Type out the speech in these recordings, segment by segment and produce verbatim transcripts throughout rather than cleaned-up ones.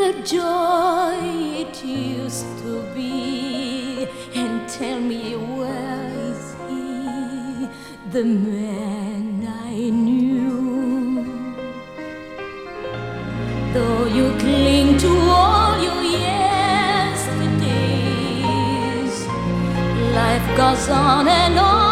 the joy it used to be, and tell me where is he, the man I knew. Though you cling to all your yesterdays, life goes on and on.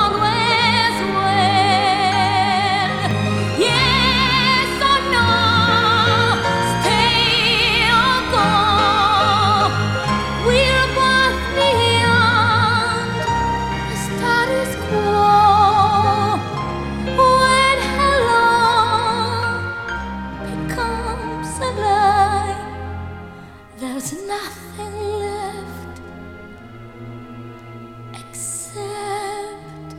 There's nothing left except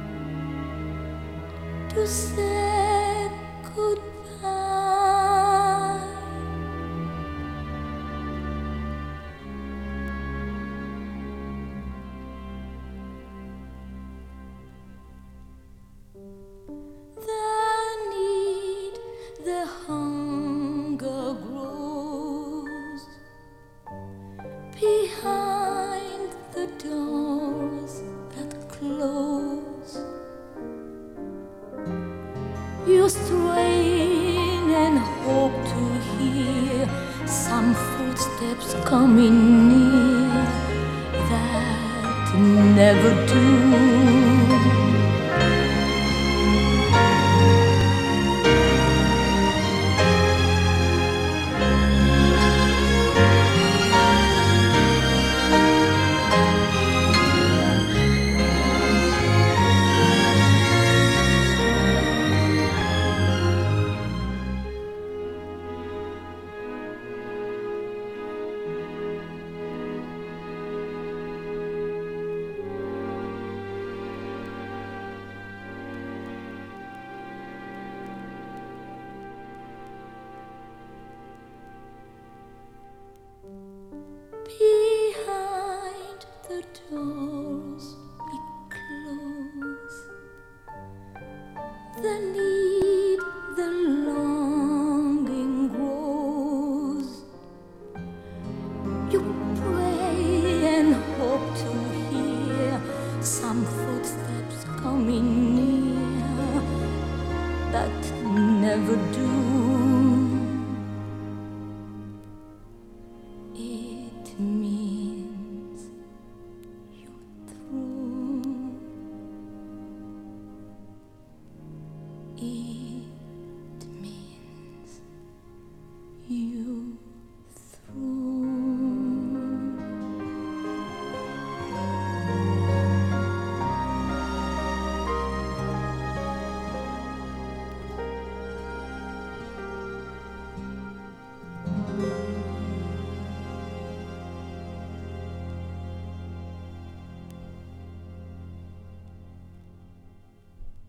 to say goodbye. The need, the hunger grows behind the doors that close. You strain and hope to hear some footsteps coming near that never do.